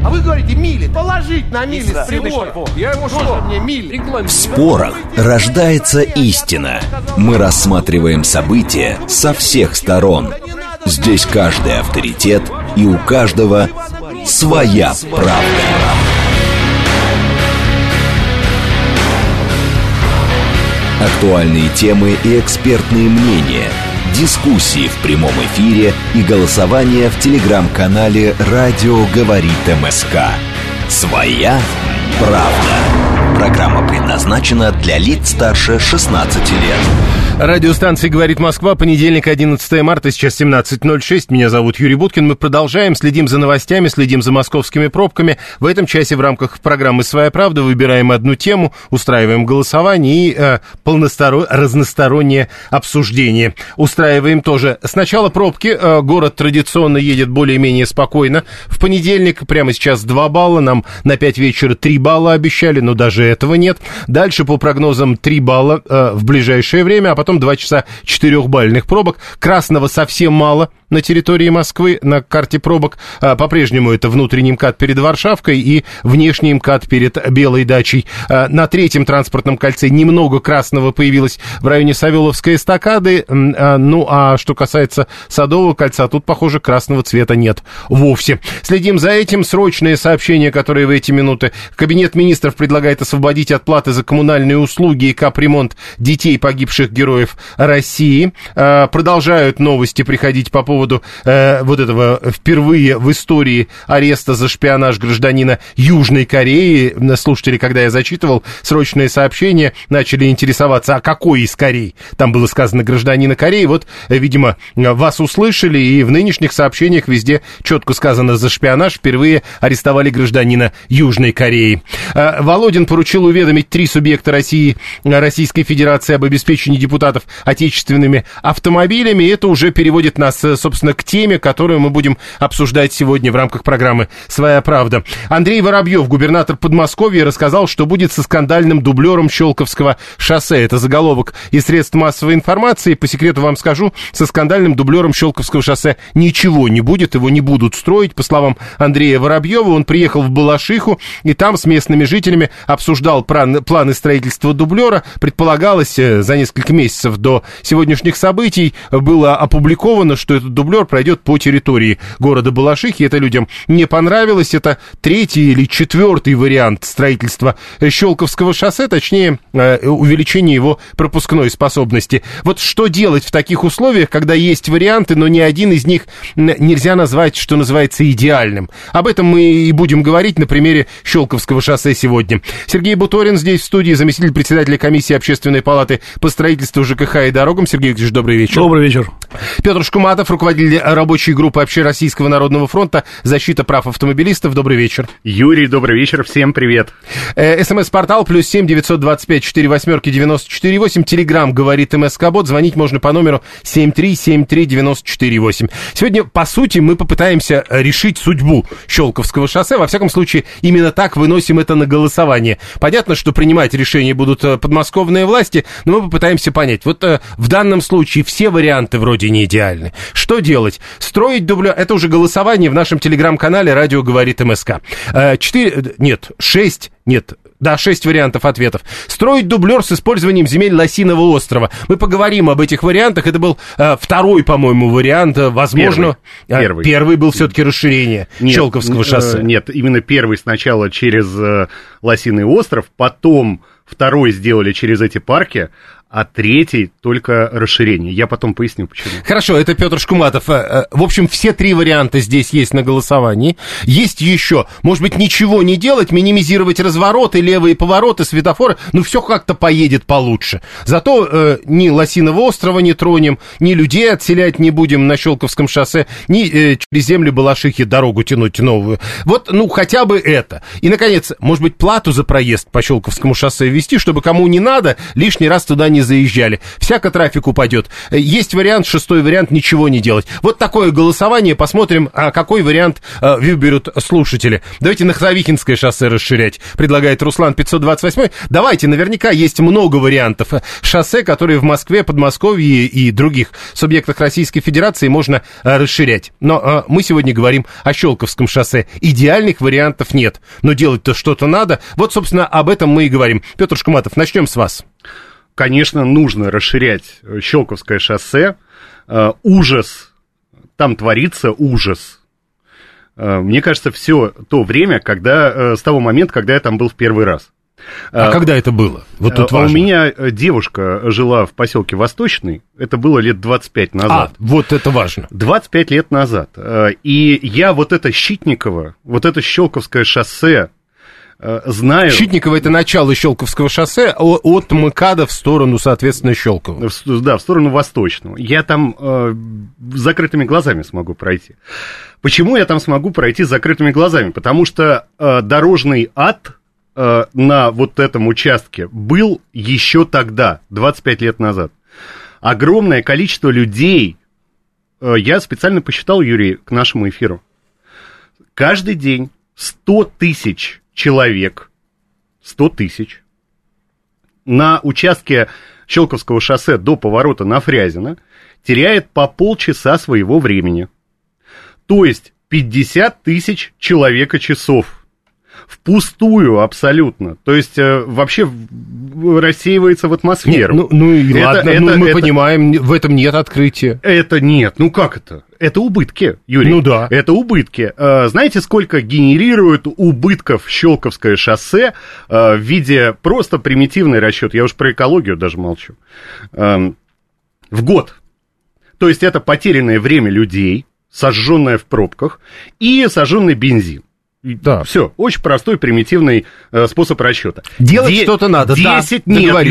А вы говорите мили. Положить на мили с прибора. Я ему что? Мне мили. В спорах рождается истина. Мы рассматриваем события со всех сторон. Здесь каждый авторитет, и у каждого своя правда. Актуальные темы и экспертные мнения, дискуссии в прямом эфире и голосование в телеграм-канале «Радио говорит МСК». «Своя правда». Программа предназначена для лиц старше 16 лет. Радиостанция «Говорит Москва», понедельник, 11 марта, сейчас 17:06. Меня зовут Юрий Буткин. Мы продолжаем, следим за новостями, следим за московскими пробками. В этом часе в рамках программы «Своя правда» выбираем одну тему, устраиваем голосование и разностороннее обсуждение. Устраиваем тоже. Сначала пробки. Город традиционно едет более-менее спокойно. В понедельник прямо сейчас 2 балла. Нам на 5 вечера 3 балла обещали, но даже этого нет. Дальше по прогнозам 3 балла в ближайшее время, а потом 2 часа 4-бальных пробок. Красного совсем мало на территории Москвы на карте пробок. По-прежнему это внутренний МКАД перед Варшавкой и внешний МКАД перед Белой дачей. На 3-м транспортном кольце немного красного появилось в районе Савеловской эстакады. Ну, а что касается Садового кольца, тут, похоже, красного цвета нет вовсе. Следим за этим. Срочные сообщения, которые в эти минуты. Кабинет министров предлагает освободить от платы за коммунальные услуги и капремонт детей погибших героев России. Продолжают новости приходить по поводу вот этого впервые в истории ареста за шпионаж гражданина Южной Кореи. Слушатели, когда я зачитывал срочные сообщения, начали интересоваться, а какой из Корей? Там было сказано гражданина Кореи. Вот, видимо, вас услышали, и в нынешних сообщениях везде четко сказано: за шпионаж впервые арестовали гражданина Южной Кореи. Володин поручил уведомить 3 субъекта Российской Федерации об обеспечении депутатов отечественными автомобилями. И это уже переводит нас, собственно, к теме, которую мы будем обсуждать сегодня в рамках программы «Своя правда». Андрей Воробьев, губернатор Подмосковья, рассказал, что будет со скандальным дублером Щелковского шоссе. Это заголовок из средств массовой информации. По секрету вам скажу, со скандальным дублером Щелковского шоссе ничего не будет, его не будут строить. По словам Андрея Воробьева, он приехал в Балашиху и там с местными жителями обсуждал планы строительства дублера. Предполагалось за несколько месяцев до сегодняшних событий было опубликовано, что этот дублер пройдет по территории города Балашихи. Это людям не понравилось. Это 3-й или 4-й вариант строительства Щелковского шоссе, точнее, увеличение его пропускной способности. Вот что делать в таких условиях, когда есть варианты, но ни один из них нельзя назвать, что называется, идеальным? Об этом мы и будем говорить на примере Щелковского шоссе сегодня. Сергей Буторин здесь в студии, заместитель председателя комиссии Общественной палаты по строительству ЖКХ и дорогам. Сергей Викторович, добрый вечер. Добрый вечер. Петр Шкуматов, руководитель рабочей группы Общероссийского народного фронта «Защита прав автомобилистов». Добрый вечер. Юрий, добрый вечер. Всем привет. СМС-портал +7 925 48 94 8. Телеграм «Говорит МСК-бот». Звонить можно по номеру 7373 94 8. Сегодня, по сути, мы попытаемся решить судьбу Щелковского шоссе. Во всяком случае, именно так выносим это на голосование. Понятно, что принимать решения будут подмосковные власти, но мы попытаемся понять. Вот в данном случае все варианты вроде не идеальны. Что делать? Строить дублер? Это уже голосование в нашем телеграм-канале «Радио говорит МСК». 6 вариантов ответов. Строить дублер с использованием земель Лосиного острова. Мы поговорим об этих вариантах. Это был 2-й, по-моему, вариант. Возможно, первый был все-таки расширение Щелковского шоссе. Нет, именно первый сначала через Лосиный остров, потом 2-й сделали через эти парки, а 3-й только расширение. Я потом поясню, почему. Хорошо, это Петр Шкуматов. В общем, все 3 варианта здесь есть на голосовании. Есть еще, может быть, ничего не делать, минимизировать развороты, левые повороты, светофоры, ну, все как-то поедет получше. Зато ни Лосиного острова не тронем, ни людей отселять не будем на Щелковском шоссе, ни через землю Балашихи дорогу тянуть новую. Вот, ну, хотя бы это. И, наконец, может быть, плату за проезд по Щелковскому шоссе ввести, чтобы кому не надо, лишний раз туда не не заезжали. Всяко трафик упадет. Есть вариант, 6-й вариант, ничего не делать. Вот такое голосование. Посмотрим, какой вариант выберут слушатели. Давайте на Ховихинское шоссе расширять, предлагает Руслан 528. Давайте, наверняка есть много вариантов шоссе, которые в Москве, Подмосковье и других субъектах Российской Федерации можно расширять. Но мы сегодня говорим о Щелковском шоссе. Идеальных вариантов нет. Но делать-то что-то надо. Вот, собственно, об этом мы и говорим. Петр Шкуматов, начнем с вас. Конечно, нужно расширять Щелковское шоссе. Ужас. Там творится ужас. Мне кажется, все то время, с того момента, когда я там был в первый раз. Когда это было? Вот тут важно. У меня девушка жила в поселке Восточный, это было лет 25 назад. Вот это важно. 25 лет назад. И я вот это Щитниково, вот это Щелковское шоссе знаю. Щитниково — это начало Щелковского шоссе, от МКАДа в сторону, соответственно, Щелково. Да, в сторону Восточного. Я там с закрытыми глазами смогу пройти. Почему я там смогу пройти с закрытыми глазами? Потому что дорожный ад на вот этом участке был еще тогда, 25 лет назад. Огромное количество людей, я специально посчитал, Юрий, к нашему эфиру, каждый день 100 тысяч человек, 100 тысяч, на участке Щелковского шоссе до поворота на Фрязино теряет по полчаса своего времени. То есть 50 тысяч человека-часов. Впустую абсолютно. То есть вообще рассеивается в атмосферу. Мы понимаем, в этом нет открытия. Это нет. Ну как это? Это убытки, Юрий. Ну да. Это убытки. Знаете, сколько генерирует убытков Щелковское шоссе в виде просто примитивный расчет? Я уж про экологию даже молчу. В год. То есть это потерянное время людей, сожженное в пробках и сожженный бензин. Да. Все, очень простой, примитивный способ расчета. Делать что-то надо, 10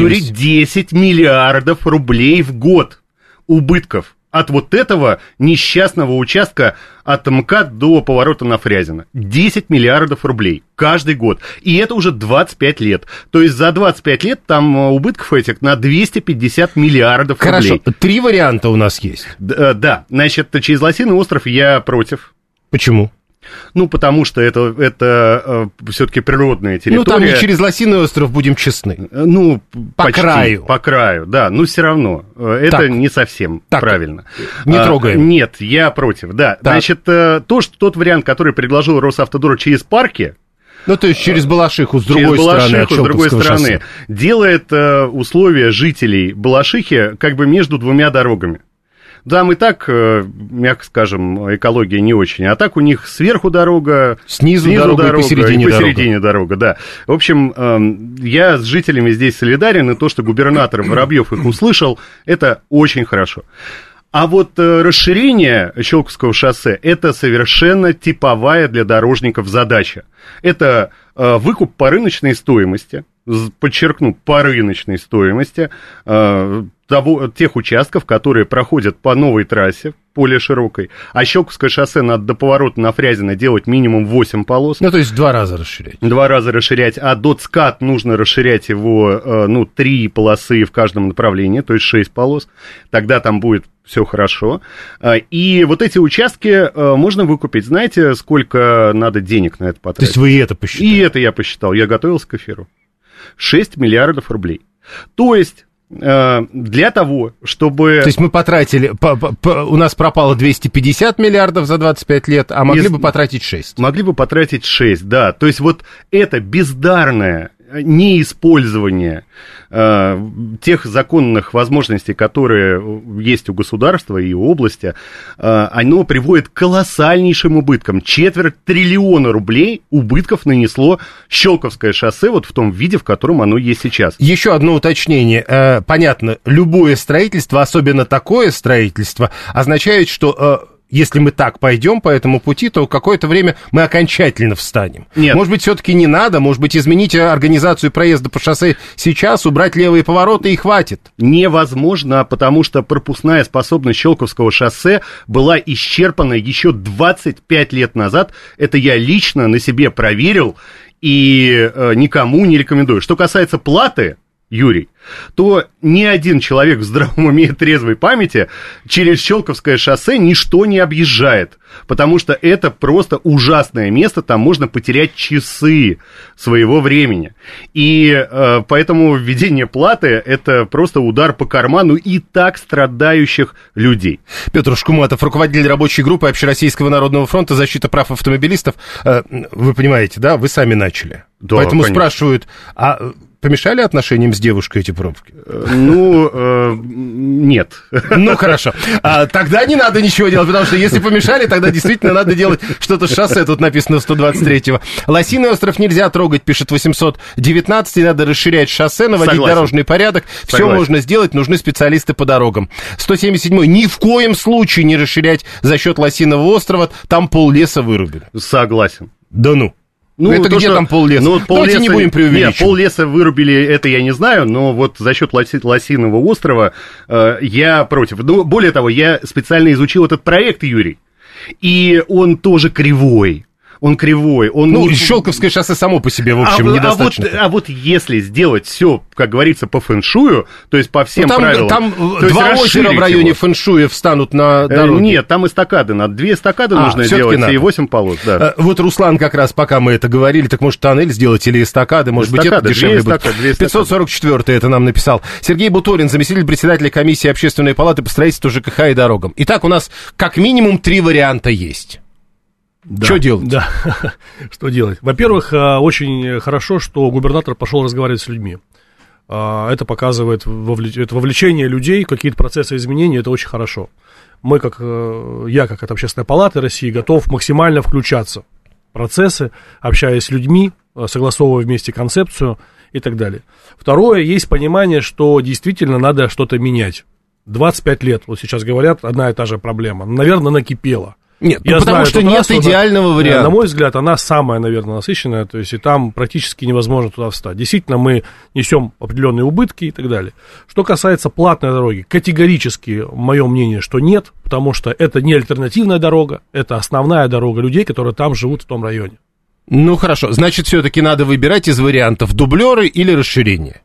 миллиардов рублей в год убытков от вот этого несчастного участка от МКАД до поворота на Фрязино. 10 миллиардов рублей каждый год. И это уже 25 лет. То есть за 25 лет там убытков этих на 250 миллиардов рублей. Хорошо, 3 варианта у нас есть. Да, значит, через Лосиный остров я против. Почему? Ну, потому что это все-таки природная территория. Ну, там не через Лосиный остров, будем честны. Ну, по краю. По краю, да. Но все равно это так, не совсем так, правильно. Не трогаем. Нет, я против, да. Так. Значит, тот вариант, который предложил Росавтодор через парки, ну, то есть через Балашиху, с другой стороны, делает условия жителей Балашихи как бы между двумя дорогами. Там и так, мягко скажем, экология не очень. А так у них сверху дорога, снизу дорога и посередине дорога, да. В общем, я с жителями здесь солидарен, и то, что губернатор Воробьев их услышал, это очень хорошо. А вот расширение Щелковского шоссе – это совершенно типовая для дорожников задача. Это выкуп по рыночной стоимости, подчеркну, по рыночной стоимости тех участков, которые проходят по новой трассе, более широкой. А Щелковское шоссе надо до поворота на Фрязино делать минимум 8 полос. Ну, то есть 2 раза расширять. 2 раза расширять. А до ЦКАД нужно расширять его, 3 полосы в каждом направлении, то есть 6 полос. Тогда там будет все хорошо. И вот эти участки можно выкупить. Знаете, сколько надо денег на это потратить? То есть вы это посчитали? И это я посчитал. Я готовился к эфиру. 6 миллиардов рублей. То есть для того, чтобы... То есть мы потратили, у нас пропало 250 миллиардов за 25 лет, а могли бы потратить 6. Могли бы потратить 6, да. То есть вот это бездарное неиспользование тех законных возможностей, которые есть у государства и у области, оно приводит к колоссальнейшим убыткам. 250 миллиарда рублей убытков нанесло Щелковское шоссе вот в том виде, в котором оно есть сейчас. Еще одно уточнение. Понятно, любое строительство, особенно такое строительство, означает, что... Если мы так пойдем по этому пути, то какое-то время мы окончательно встанем. Нет. Может быть, все-таки не надо, может быть, изменить организацию проезда по шоссе сейчас, убрать левые повороты и хватит. Невозможно, потому что пропускная способность Щелковского шоссе была исчерпана еще 25 лет назад. Это я лично на себе проверил и никому не рекомендую. Что касается платы Юрий, то ни один человек в здравом уме и трезвой памяти через Щелковское шоссе ничто не объезжает, потому что это просто ужасное место, там можно потерять часы своего времени. И поэтому введение платы – это просто удар по карману и так страдающих людей. Петр Шкуматов, руководитель рабочей группы Общероссийского народного фронта «Защита прав автомобилистов». Вы понимаете, да, вы сами начали. Да, поэтому конечно. Спрашивают, а помешали отношениям с девушкой эти пробки? Нет. Ну, хорошо. Тогда не надо ничего делать, потому что если помешали, тогда действительно надо делать что-то с шоссе. Тут написано 123-го. Лосиный остров нельзя трогать, пишет 819, и надо расширять шоссе, наводить Согласен. дорожный порядок. Все можно сделать, нужны специалисты по дорогам. 177-й. Ни в коем случае не расширять за счет Лосиного острова, там пол-леса вырубили. Согласен. Да ну. Ну, это где там пол-леса? Давайте не будем преувеличивать. Нет, пол-леса вырубили, это я не знаю, но вот за счет Лосиного острова я против. Ну, более того, я специально изучил этот проект, Юрий, и он тоже кривой. Он кривой. Щелковское шоссе само по себе, в общем, недостаточно. А вот если сделать все, как говорится, по фэншую, то есть по всем правилам... Там два озера в районе фэншуя встанут на дороге. Нет, там эстакады надо. 2 эстакады нужно сделать, и 8 полос, да. Вот Руслан как раз, пока мы это говорили, так может тоннель сделать или эстакады, может быть, это дешевле будет. 544-й это нам написал. Сергей Буторин, заместитель председателя комиссии Общественной палаты по строительству ЖКХ и дорогам. Итак, у нас как минимум 3 варианта есть. Да, что делать? Да, что делать? Во-первых, очень хорошо, что губернатор пошел разговаривать с людьми. Это показывает вовлечение людей в какие-то процессы изменений, это очень хорошо. Я, как от Общественной палаты России, готов максимально включаться в процессы, общаясь с людьми, согласовывая вместе концепцию и так далее. Второе, есть понимание, что действительно надо что-то менять. 25 лет, вот сейчас говорят, одна и та же проблема. Наверное, накипела. Нет, потому что нет идеального варианта. На мой взгляд, она самая, наверное, насыщенная, то есть и там практически невозможно туда встать. Действительно, мы несем определенные убытки и так далее. Что касается платной дороги, категорически мое мнение, что нет, потому что это не альтернативная дорога, это основная дорога людей, которые там живут в том районе. Ну, хорошо, значит, все-таки надо выбирать из вариантов дублеры или расширение.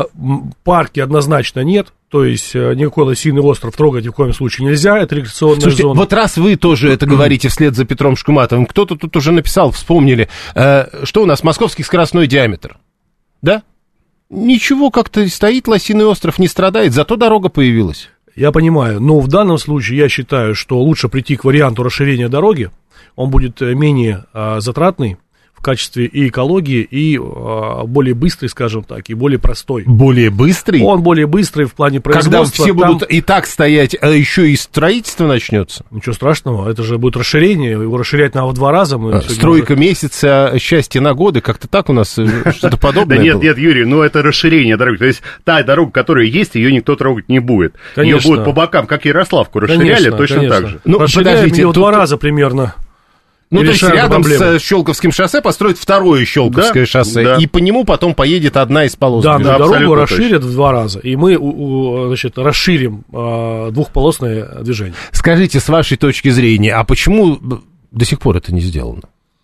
Парки однозначно нет. То есть никакой Лосиный остров трогать ни в коем случае нельзя, это рекреационная зона. Вот раз вы тоже это говорите вслед за Петром Шкуматовым, кто-то тут уже написал, вспомнили, что у нас московский скоростной диаметр, да? Ничего, как-то стоит Лосиный остров, не страдает, зато дорога появилась. Я понимаю, но в данном случае я считаю, что лучше прийти к варианту расширения дороги, он будет менее затратный в качестве и экологии, и более быстрый, скажем так, и более простой. Более быстрый? Он более быстрый в плане производства. Когда все будут и так стоять, а еще и строительство начнется? Ничего страшного, это же будет расширение, его расширять надо в 2 раза. Стройка месяца, счастье на годы, как-то так у нас что-то подобное Да было? нет, Юрий, ну это расширение дороги, то есть та дорога, которая есть, ее никто трогать не будет. Ее будут по бокам, как Ярославку расширяли, точно так же. Ну, подождите, в 2 раза примерно. Ну, то есть рядом с Щелковским шоссе построят второе Щелковское шоссе, и по нему потом поедет одна из полос. Да, дорогу расширят в 2 раза, и мы, значит, расширим двухполосное движение. Скажите, с вашей точки зрения, а почему до сих пор это не сделано?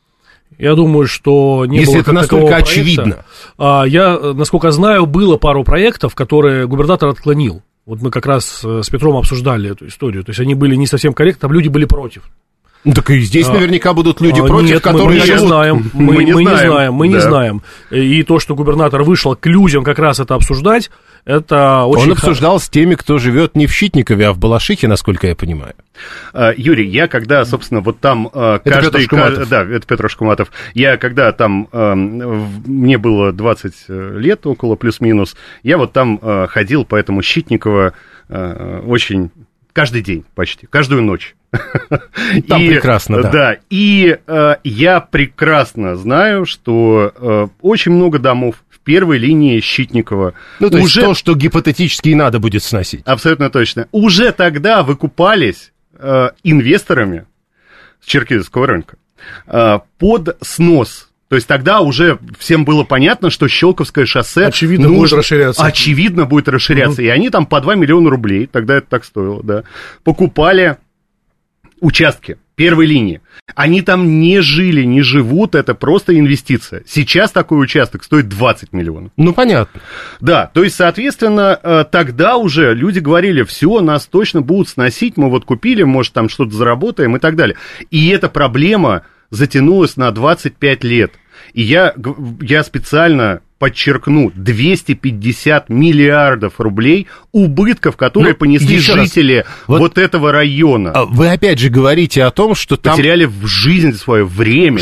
Я думаю, что не было. Если это настолько очевидно. Я, насколько знаю, было пару проектов, которые губернатор отклонил. Вот мы как раз с Петром обсуждали эту историю. То есть они были не совсем корректны, там люди были против. Ну, так и здесь наверняка будут люди против, нет, которые мы не знаем. И то, что губернатор вышел к людям как раз это обсуждать, это очень... Он обсуждал с теми, кто живет не в Щитникове, а в Балашихе, насколько я понимаю. Юрий, я когда, собственно, вот там каждый... Да, это Петр Шкуматов. Я когда там, мне было 20 лет, около плюс-минус, я вот там ходил по этому Щитниково очень... Каждый день почти, каждую ночь. Там прекрасно, да. Да, и я прекрасно знаю, что очень много домов в первой линии Щитникова. Ну, то есть то, что гипотетически и надо будет сносить. Абсолютно точно. Уже тогда выкупались инвесторами с Черкизовского рынка под снос. То есть тогда уже всем было понятно, что Щелковское шоссе... Очевидно, будет расширяться. Очевидно, будет расширяться. И они там по 2 миллиона рублей, тогда это так стоило, да, покупали участки. первой линии. Они там не жили, не живут, это просто инвестиция. Сейчас такой участок стоит 20 миллионов. Ну, понятно. Да, то есть, соответственно, тогда уже люди говорили, все, нас точно будут сносить, мы вот купили, может, там что-то заработаем и так далее. И эта проблема затянулась на 25 лет. И я специально подчеркну, 250 миллиардов рублей убытков, которые понесли жители вот этого района. Вы опять же говорите о том, что там... Потеряли в жизнь свое время,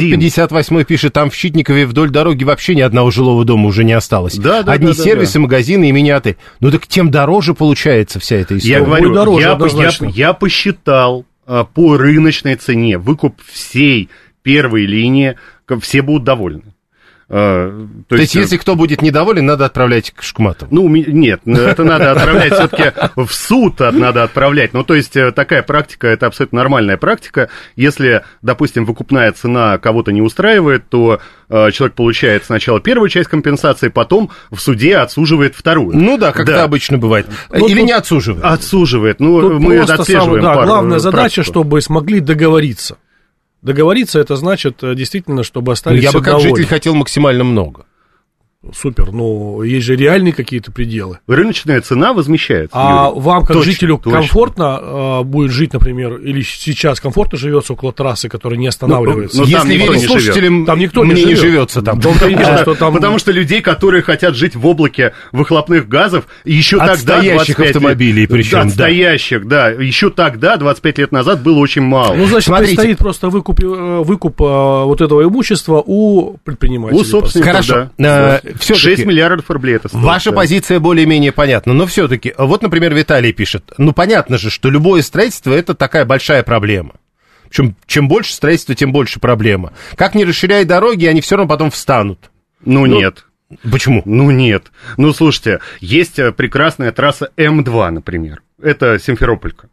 658 пишет, там в Щитникове вдоль дороги вообще ни одного жилого дома уже не осталось. Одни сервисы, магазины и мини-отели. Ну так тем дороже получается вся эта история. Я говорю, я посчитал по рыночной цене выкуп всей первой линии, все будут довольны. То есть, если кто будет недоволен, надо отправлять к Шкматову? Ну, нет, это надо отправлять все-таки в суд, надо отправлять. Ну, то есть, такая практика, это абсолютно нормальная практика. Если, допустим, выкупная цена кого-то не устраивает, то человек получает сначала первую часть компенсации, потом в суде отсуживает вторую. Ну да, как это обычно бывает. Или не отсуживает? Отсуживает. Ну, мы отслеживаем пару. Главная задача, чтобы смогли договориться. Договориться, это значит, действительно, чтобы остались все довольны. Я бы как житель хотел максимально много. Супер, но есть же реальные какие-то пределы. Рыночная цена возмещается. А Юрий, вам, как жителю, комфортно будет жить, например, или сейчас комфортно живется около трассы, которая не останавливается? Но если верить слушателям, там никто не живется там. Потому что людей, которые хотят жить в облаке выхлопных газов, еще тогда... Отстоящих автомобилей, причем. Отстоящих, да. Еще тогда, 25 лет назад, было очень мало. Ну, значит, предстоит просто выкуп вот этого имущества у предпринимателей. У собственников, да. 6 миллиардов рублей это стоит. Ваша позиция более-менее понятна, но все-таки, вот, например, Виталий пишет, ну, понятно же, что любое строительство – это такая большая проблема. Причем, чем больше строительства, тем больше проблема. Как ни расширяй дороги, они все равно потом встанут. Ну, нет. Почему? Ну, нет. Ну, слушайте, есть прекрасная трасса М2, например. Это Симферополька.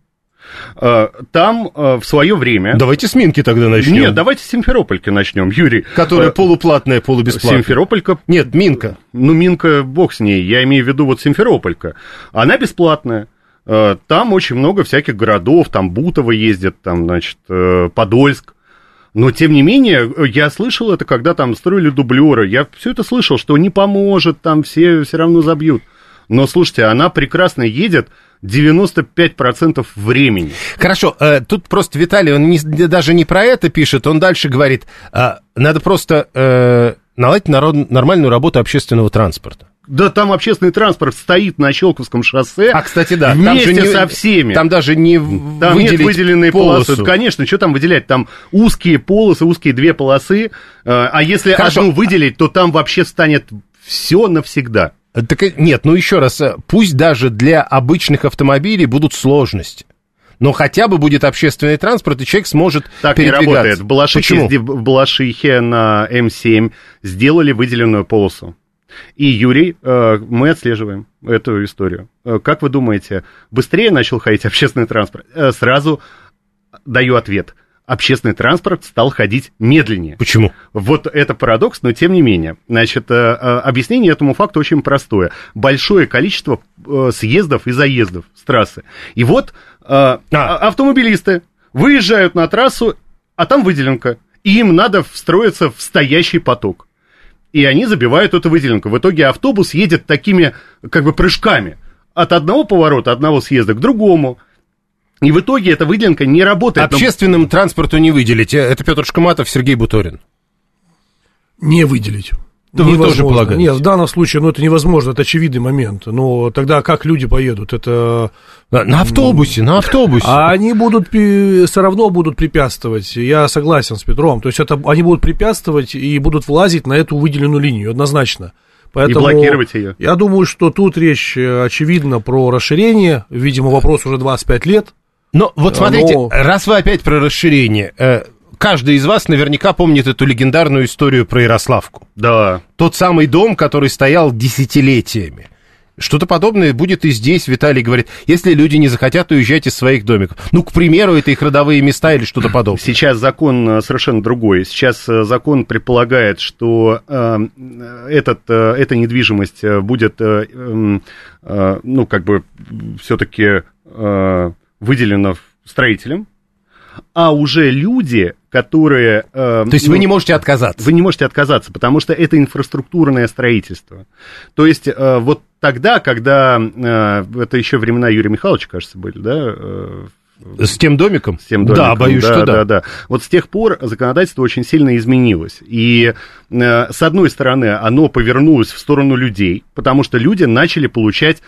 Там в свое время... Давайте с Минки тогда начнем. Нет, давайте с Симферопольки начнем, Юрий. Которая полуплатная, полубесплатная. Симферополька... Нет, Минка. Ну, Минка, бог с ней, я имею в виду вот Симферополька. Она бесплатная. Там очень много всяких городов, там Бутово ездит, там, значит, Подольск. Но, тем не менее, я слышал это, когда там строили дублеры. Я все это слышал, что не поможет, там все равно забьют. Но, слушайте, она прекрасно едет 95% времени. Хорошо, тут просто Виталий, он даже не про это пишет, он дальше говорит, надо просто наладить нормальную работу общественного транспорта. Да, там общественный транспорт стоит на Щелковском шоссе. А, кстати, да. Вместе со всеми. Там даже не там нет выделенной полосы. Конечно, что там выделять? Там узкие полосы, узкие две полосы. А если одну выделить, то там вообще станет все навсегда. Так, нет, ну еще раз, пусть даже для обычных автомобилей будут сложности. Но хотя бы будет общественный транспорт, и человек сможет передвигаться. Не работает. В Балашихе на М7 сделали выделенную полосу. И, Юрий, мы отслеживаем эту историю. Как вы думаете, быстрее начал ходить общественный транспорт? Сразу даю ответ. Общественный транспорт стал ходить медленнее. Почему? Вот это парадокс, но тем не менее. Значит, объяснение этому факту очень простое. Большое количество съездов и заездов с трассы. И вот автомобилисты выезжают на трассу, а там выделенка. И им надо встроиться в стоящий поток. И они забивают эту выделенку. В итоге автобус едет такими, как бы, прыжками. От одного поворота, одного съезда к другому. И в итоге эта выделенка не работает. Общественному транспорту не выделить. Это Петр Шкматов, Сергей Буторин. Не выделить. Да вы тоже полагаете? Нет, в данном случае, это невозможно, это очевидный момент. Но тогда как люди поедут? Это... На автобусе. А они все равно будут препятствовать. Я согласен с Петром. То есть они будут препятствовать и будут влазить на эту выделенную линию, однозначно. Поэтому и блокировать ее. Я думаю, что тут речь, очевидно, про расширение. Видимо, вопрос уже 25 лет. Но вот смотрите, раз вы опять про расширение... Каждый из вас наверняка помнит эту легендарную историю про Ярославку. Да. Тот самый дом, который стоял десятилетиями. Что-то подобное будет и здесь, Виталий говорит, если люди не захотят уезжать из своих домиков. Ну, к примеру, это их родовые места или что-то подобное. Сейчас закон совершенно другой. Сейчас закон предполагает, что эта недвижимость будет, все-таки выделена строителем. а уже люди, которые... То есть вы не можете отказаться? Вы не можете отказаться, потому что это инфраструктурное строительство. То есть вот тогда, когда... это еще времена Юрия Михайловича, кажется, были, да? С тем домиком? С тем домиком, да, боюсь, что да. Да. Вот с тех пор законодательство очень сильно изменилось. И, с одной стороны, оно повернулось в сторону людей, потому что люди начали получать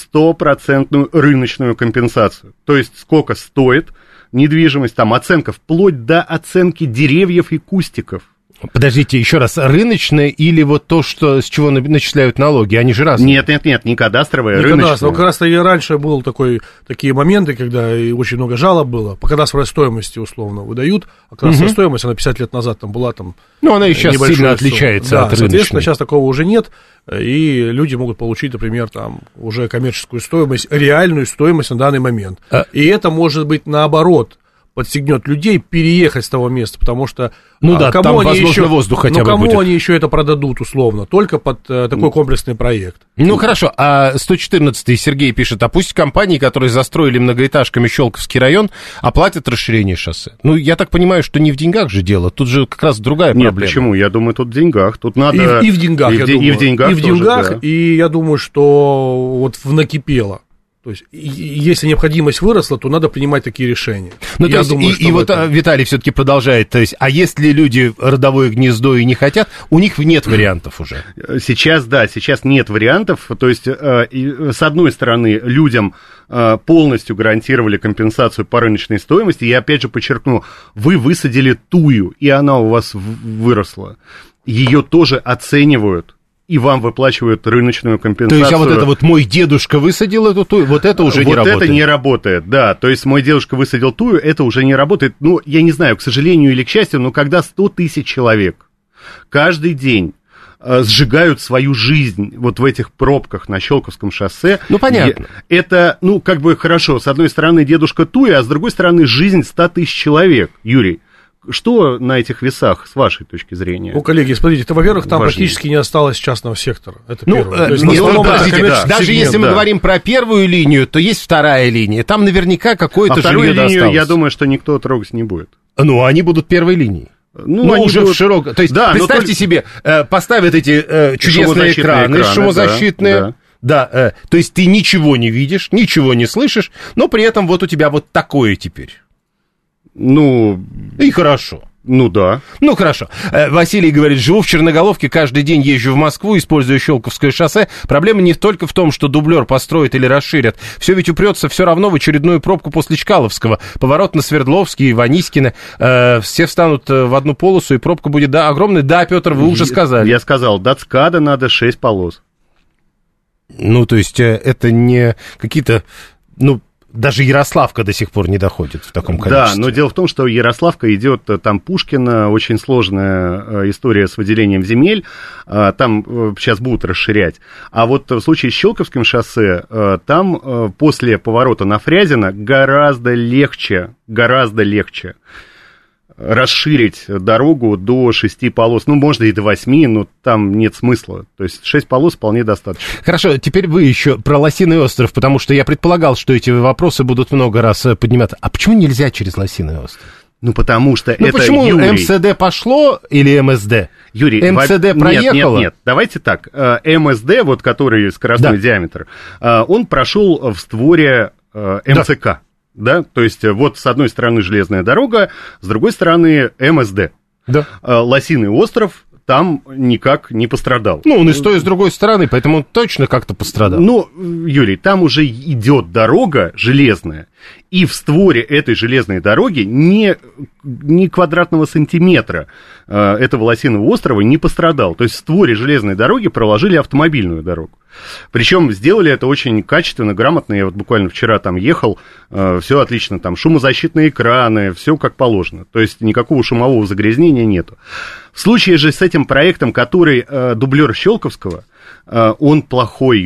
100% рыночную компенсацию. То есть, сколько стоит недвижимость, там оценка, вплоть до оценки деревьев и кустиков. Подождите, еще раз, рыночное или вот то, что, с чего начисляют налоги, они же разные? Нет, не кадастровое, рыночное. Как раз-то и раньше были такие моменты, когда и очень много жалоб было, по кадастровой стоимости условно выдают, а кадастровая стоимость, она 50 лет назад там была там... Ну, она и сейчас сильно отличается от рыночной. Соответственно, сейчас такого уже нет, и люди могут получить, например, там уже коммерческую стоимость, реальную стоимость на данный момент. И это может быть наоборот, подстегнет людей переехать с того места, потому что кому там, возможно, еще, воздух хотя бы кому будет. они еще это продадут условно, только под такой комплексный проект. Ну хорошо, а 114-й Сергей пишет, а пусть компании, которые застроили многоэтажками Щелковский район, оплатят расширение шоссе. Ну, я так понимаю, что не в деньгах же дело, тут же как раз другая проблема. Нет, почему? Я думаю, тут в деньгах, тут надо... И в деньгах, я думаю. И в деньгах, да. И я думаю, что вот накипело. То есть, если необходимость выросла, то надо принимать такие решения. Ну, то есть, и вот Виталий все-таки продолжает, то есть, а если люди родовое гнездо и не хотят, у них нет вариантов уже? Сейчас нет вариантов, то есть, с одной стороны, людям полностью гарантировали компенсацию по рыночной стоимости, и опять же подчеркну, вы высадили тую, и она у вас выросла, ее тоже оценивают. И вам выплачивают рыночную компенсацию. То есть, а вот это вот мой дедушка высадил эту тую, вот это уже не работает? Вот это не работает, да. То есть, мой дедушка высадил тую, это уже не работает. Ну, я не знаю, к сожалению или к счастью, но когда 100 тысяч человек каждый день сжигают свою жизнь вот в этих пробках на Щелковском шоссе. Ну, понятно. Это, как бы хорошо. С одной стороны, дедушка туя, а с другой стороны, жизнь 100 тысяч человек, Юрий. Что на этих весах, с вашей точки зрения? Ну, коллеги, смотрите, это, во-первых, там практически не осталось частного сектора. Это первое. Даже если мы говорим про первую линию, то есть вторая линия. Там наверняка какое-то жилье досталось. Вторую линию, я думаю, что никто трогать не будет. Ну, они будут первой линией. Ну, они уже будут... в широком... То есть, да, представьте себе, поставят эти чудесные экраны шумозащитные. Да, то есть ты ничего не видишь, ничего не слышишь, но при этом вот у тебя вот такое теперь. Ну... И хорошо. Ну да. Ну хорошо. Василий говорит, живу в Черноголовке, каждый день езжу в Москву, используя Щелковское шоссе. Проблема не только в том, что дублер построят или расширят. Все ведь упрется все равно в очередную пробку после Чкаловского. Поворот на Свердловский и Ваниськино. Все встанут в одну полосу, и пробка будет огромная. Да, Петр, вы уже сказали. Я сказал, до ЦКАДа надо 6 полос. Ну, то есть это не какие-то... Даже Ярославка до сих пор не доходит в таком количестве. Да, но дело в том, что Ярославка идет, там Пушкина, очень сложная история с выделением земель, там сейчас будут расширять. А вот в случае с Щелковским шоссе, там после поворота на Фрязино гораздо легче расширить дорогу до 6 полос. Ну, можно и до 8, но там нет смысла. То есть 6 полос вполне достаточно. Хорошо, теперь вы еще про Лосиный остров, потому что я предполагал, что эти вопросы будут много раз подниматься. А почему нельзя через Лосиный остров? Ну, потому что это, почему Юрий... МСД пошло или МСД? Юрий, МСД проехало? Нет, давайте так. МСД, вот который скоростной диаметр, он прошел в створе МЦК. Да, то есть вот с одной стороны железная дорога, с другой стороны МСД. Да. Лосиный остров там никак не пострадал. Ну, он и с той, и с другой стороны, поэтому он точно как-то пострадал. Ну, Юрий, там уже идет дорога железная, и в створе этой железной дороги ни квадратного сантиметра этого Лосиного острова не пострадал. То есть в створе железной дороги проложили автомобильную дорогу. Причем сделали это очень качественно, грамотно. Я вот буквально вчера там ехал, все отлично, там шумозащитные экраны, все как положено. То есть никакого шумового загрязнения нету. В случае же с этим проектом, который дублер Щелковского, он плохой, Юрий.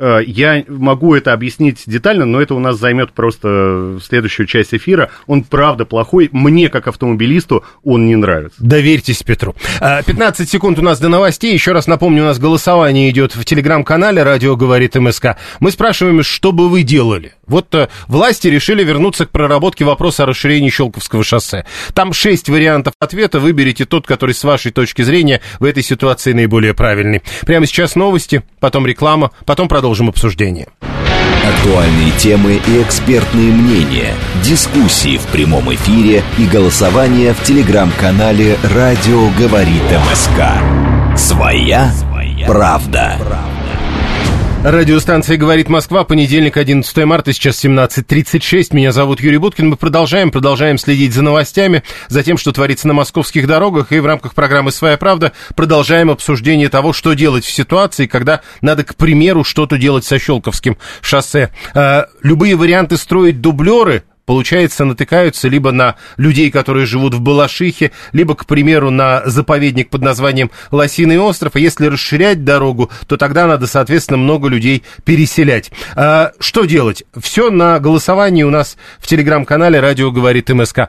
Я могу это объяснить детально, но это у нас займет просто следующую часть эфира. Он правда плохой. Мне, как автомобилисту, он не нравится. Доверьтесь Петру. 15 секунд у нас до новостей. Еще раз напомню, у нас голосование идет в телеграм-канале «Радио говорит МСК». Мы спрашиваем, что бы вы делали? Вот власти решили вернуться к проработке вопроса о расширении Щелковского шоссе. Там 6 вариантов ответа. Выберите тот, который с вашей точки зрения в этой ситуации наиболее правильный. Прямо сейчас новости, потом реклама, потом продолжим обсуждение. Актуальные темы и экспертные мнения, дискуссии в прямом эфире и голосование в телеграм-канале «Радио говорит МСК». Своя правда. Радиостанция «Говорит Москва», понедельник, 11 марта, сейчас 17:36. Меня зовут Юрий Буткин. Мы продолжаем следить за новостями, за тем, что творится на московских дорогах, и в рамках программы «Своя правда» продолжаем обсуждение того, что делать в ситуации, когда надо, к примеру, что-то делать со Щелковским шоссе. Любые варианты строить дублеры, получается, натыкаются либо на людей, которые живут в Балашихе, либо, к примеру, на заповедник под названием Лосиный остров. А если расширять дорогу, то тогда надо, соответственно, много людей переселять. Что делать? Все на голосовании у нас в телеграм-канале «Радио говорит МСК».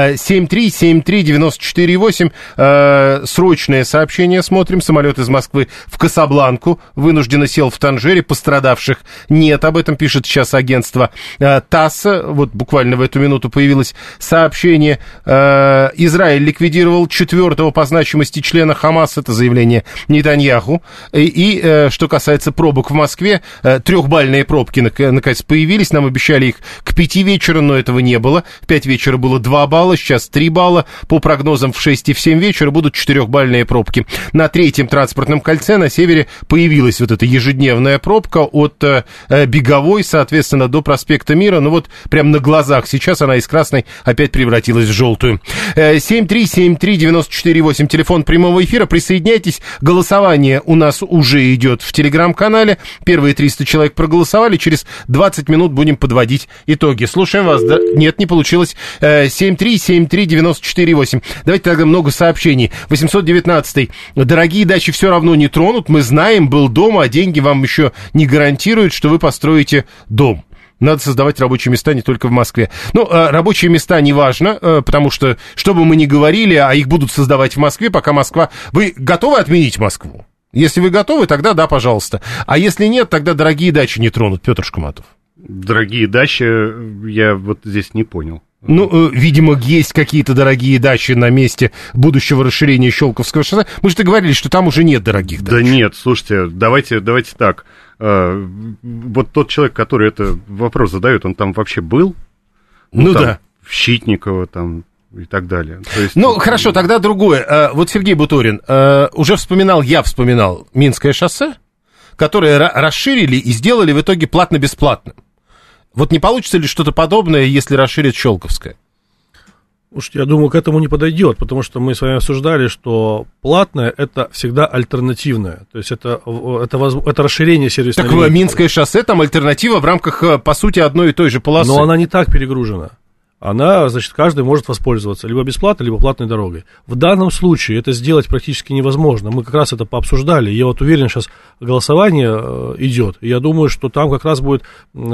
7373948. Срочное сообщение смотрим. Самолет из Москвы в Касабланку вынужденно сел в Танжере. Пострадавших нет. Об этом пишет сейчас агентство ТАСС. Вот буквально в эту минуту появилось сообщение. Израиль ликвидировал 4-го по значимости члена ХАМАС. Это заявление Нетаньяху. И что касается пробок в Москве, 3-бальные пробки наконец появились. Нам обещали их к 5 вечера, но этого не было. В 5 вечера было 2 балла, сейчас 3 балла. По прогнозам в 6 и в 7 вечера будут 4-бальные пробки. На 3-м транспортном кольце на севере появилась вот эта ежедневная пробка от Беговой, соответственно, до проспекта Мира. Ну вот прям на глазах сейчас она из красной опять превратилась в желтую. 7373948, телефон прямого эфира. Присоединяйтесь. Голосование у нас уже идет в телеграм-канале. Первые 300 человек проголосовали. Через 20 минут будем подводить итоги. Слушаем вас. Да? Нет, не получилось. 7373948. Давайте тогда много сообщений. 819. Дорогие дачи все равно не тронут. Мы знаем, был дом, а деньги вам еще не гарантируют, что вы построите дом. Надо создавать рабочие места не только в Москве. Ну, рабочие места не важно, потому что, что бы мы ни говорили, а их будут создавать в Москве, пока Москва... Вы готовы отменить Москву? Если вы готовы, тогда да, пожалуйста. А если нет, тогда дорогие дачи не тронут, Петр Шкуматов. Дорогие дачи, я вот здесь не понял. Ну, видимо, есть какие-то дорогие дачи на месте будущего расширения Щелковского шоссе. Мы же говорили, что там уже нет дорогих дач. Да нет, слушайте, давайте так. Вот тот человек, который это вопрос задает, он там вообще был? Ну там, да. В Щитниково там и так далее. То есть, ну, хорошо, тогда другое. Вот Сергей Буторин, уже я вспоминал Минское шоссе, которое расширили и сделали в итоге платно-бесплатным. Вот не получится ли что-то подобное, если расширить Щелковское? Уж я думаю, к этому не подойдет, потому что мы с вами обсуждали, что платное – это всегда альтернативное. То есть это расширение сервисной линии. Так Минское шоссе, там альтернатива в рамках, по сути, одной и той же полосы. Но она не так перегружена. Она, значит, каждый может воспользоваться либо бесплатно, либо платной дорогой. В данном случае это сделать практически невозможно. Мы как раз это пообсуждали. Я вот уверен, сейчас голосование идет. И я думаю, что там как раз будет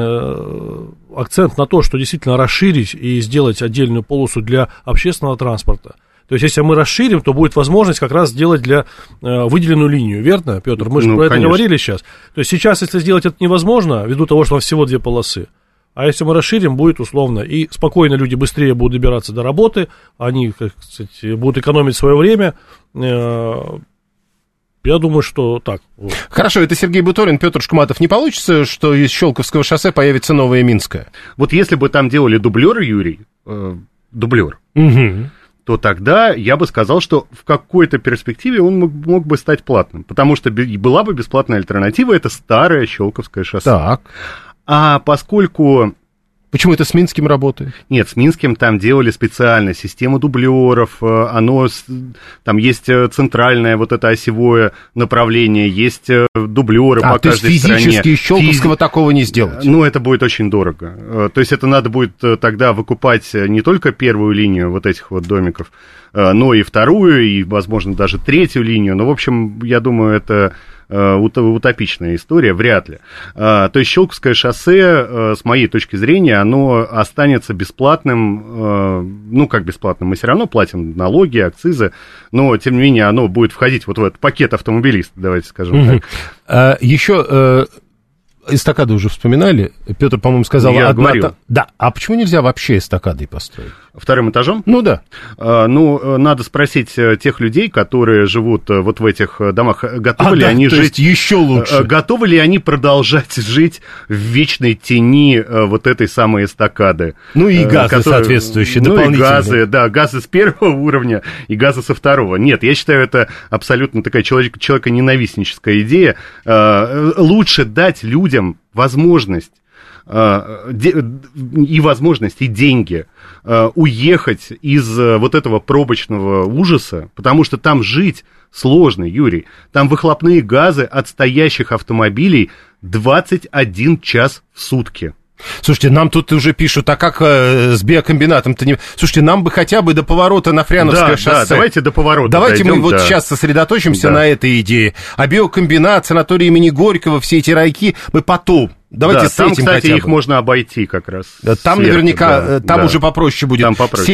акцент на то, что действительно расширить и сделать отдельную полосу для общественного транспорта. То есть, если мы расширим, то будет возможность как раз сделать для выделенную линию, верно, Петр? Мы же про это говорили сейчас. То есть, сейчас, если сделать это невозможно, ввиду того, что у нас всего 2 полосы, а если мы расширим, будет условно, и спокойно люди быстрее будут добираться до работы, они, как сказать, будут экономить свое время. Я думаю, что так. Хорошо, это Сергей Буторин, Петр Шкуматов. Не получится, что из Щелковского шоссе появится новое Минское? Вот если бы там делали дублер, Юрий, дублер, то тогда я бы сказал, что в какой-то перспективе он мог бы стать платным, потому что была бы бесплатная альтернатива, это старое Щелковское шоссе. Так. А поскольку... Почему это с Минским работает? Нет, с Минским там делали специально систему дублеров, там есть центральное вот это осевое направление, есть дублеры по каждой стороне. То есть физически из Щелковского такого не сделать? Ну, это будет очень дорого. То есть это надо будет тогда выкупать не только первую линию вот этих вот домиков, но и вторую, и, возможно, даже третью линию. Но, в общем, я думаю, это утопичная история, вряд ли. То есть Щелковское шоссе, с моей точки зрения, оно останется бесплатным, ну, как бесплатным, мы все равно платим налоги, акцизы, но, тем не менее, оно будет входить вот в этот пакет автомобилиста, давайте скажем так. Еще... Эстакады уже вспоминали. Петр, по-моему, сказал... Я говорил. Да, а почему нельзя вообще эстакадой построить? Вторым этажом? Ну, да. Ну, надо спросить тех людей, которые живут вот в этих домах, готовы ли они жить... еще лучше. Готовы ли они продолжать жить в вечной тени вот этой самой эстакады? Ну, и газы соответствующие, дополнительные. Ну, и газы, да, газы с первого уровня и газы со второго. Нет, я считаю, это абсолютно такая человеконенавистническая идея. Лучше дать людям возможность и возможность, и деньги уехать из вот этого пробочного ужаса, потому что там жить сложно, Юрий. Там выхлопные газы от стоящих автомобилей 21 час в сутки. Слушайте, нам тут уже пишут, а как с биокомбинатом-то не... Слушайте, нам бы хотя бы до поворота на Фряновское шоссе. Да, давайте до поворота Давайте дойдем, мы вот сейчас сосредоточимся на этой идее. А биокомбинат, санаторий имени Горького, все эти райки, мы потом... Давайте с там, этим кстати, хотя бы. Их можно обойти как раз. Там сверху, наверняка, там уже попроще будет.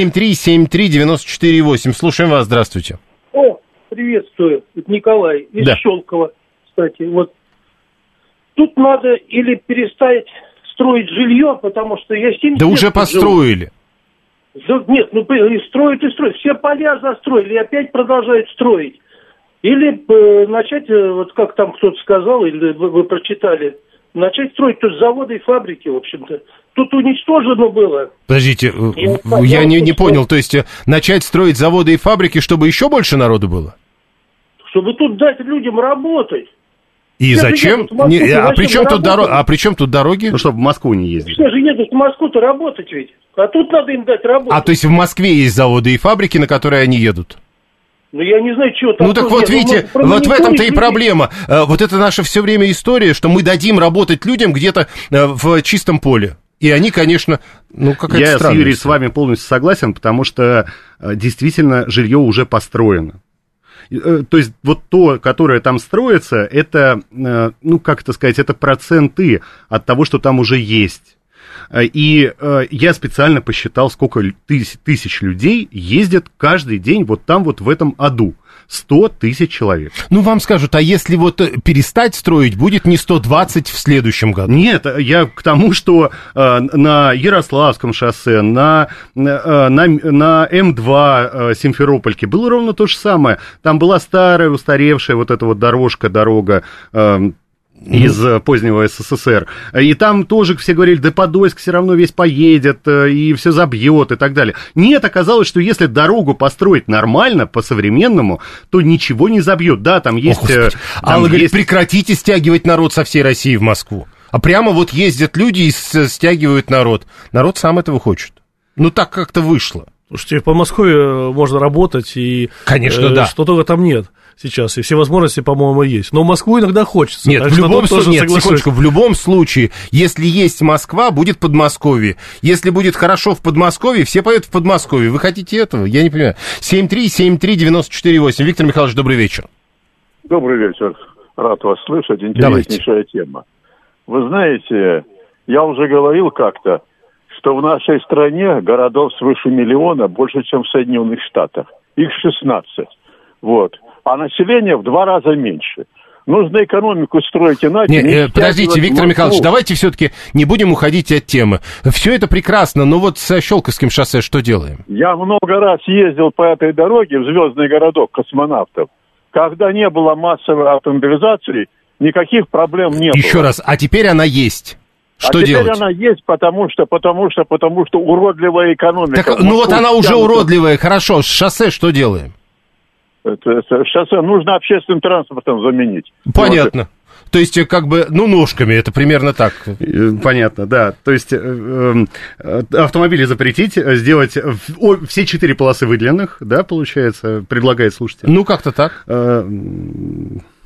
7373948. Слушаем вас, здравствуйте. Приветствую. Это Николай из Щелково, кстати. Вот тут надо или перестать строить жилье, потому что я 70 Да уже построили. Нет, строят и строят. Все поля застроили и опять продолжают строить. Или начать, вот как там кто-то сказал, или вы прочитали, начать строить тут заводы и фабрики, в общем-то. Тут уничтожено было. Подождите, я не понял, то есть начать строить заводы и фабрики, чтобы еще больше народу было? Чтобы тут дать людям работать. И зачем? А при чем тут дороги? Ну, чтобы в Москву не ездить. Все же едут в Москву-то работать ведь. А тут надо им дать работу. А то есть в Москве есть заводы и фабрики, на которые они едут? Ну, я не знаю, что там... Ну, так вот, видите, вот в этом-то и проблема. Вот это наша все время история, что мы дадим работать людям где-то в чистом поле. И они, конечно, какая-то странная. Я, Юрий, с вами полностью согласен, потому что действительно жилье уже построено. То есть вот то, которое там строится, это, как это сказать, это проценты от того, что там уже есть. И я специально посчитал, сколько тысяч людей ездят каждый день вот там вот в этом аду. 100 тысяч человек. Ну, вам скажут, а если вот перестать строить, будет не 120 в следующем году? Нет, я к тому, что на Ярославском шоссе, на М2 Симферопольке было ровно то же самое. Там была старая, устаревшая вот эта вот дорога из позднего СССР. И там тоже все говорили, да Подольск все равно весь поедет, и все забьет, и так далее. Нет, оказалось, что если дорогу построить нормально, по-современному, то ничего не забьет. Да, там есть... Алла говорит, прекратите стягивать народ со всей России в Москву. А прямо вот ездят люди и стягивают народ. Народ сам этого хочет. Ну, так как-то вышло. Слушайте, в Подмосковье можно работать, и... Конечно, да. Что только там нет сейчас, и все возможности, по-моему, есть. Но в Москву иногда хочется. Нет, в любом случае, в любом случае, если есть Москва, будет Подмосковье. Если будет хорошо в Подмосковье, все поедут в Подмосковье. Вы хотите этого? Я не понимаю. 7373948. Виктор Михайлович, добрый вечер. Добрый вечер. Рад вас слышать. Интереснейшая тема. Вы знаете, я уже говорил как-то, что в нашей стране городов свыше 1 миллиона больше, чем в Соединенных Штатах. Их 16. Вот. А население в 2 раза меньше. Нужно экономику строить иначе. Подождите, Виктор Михайлович, давайте все-таки не будем уходить от темы. Все это прекрасно, но вот со Щелковским шоссе что делаем? Я много раз ездил по этой дороге в звездный городок космонавтов. Когда не было массовой автомобилизации, никаких проблем не было. Еще раз, а теперь она есть. Что делать? Теперь она есть, потому что уродливая экономика. Так, вот она уже уродливая, хорошо. С шоссе что делаем? Шоссе нужно общественным транспортом заменить. Понятно. То есть, ножками, это примерно так. Понятно, да. То есть, автомобили запретить, сделать все 4 полосы выделенных, да, получается, предлагает слушатель. Ну, как-то так.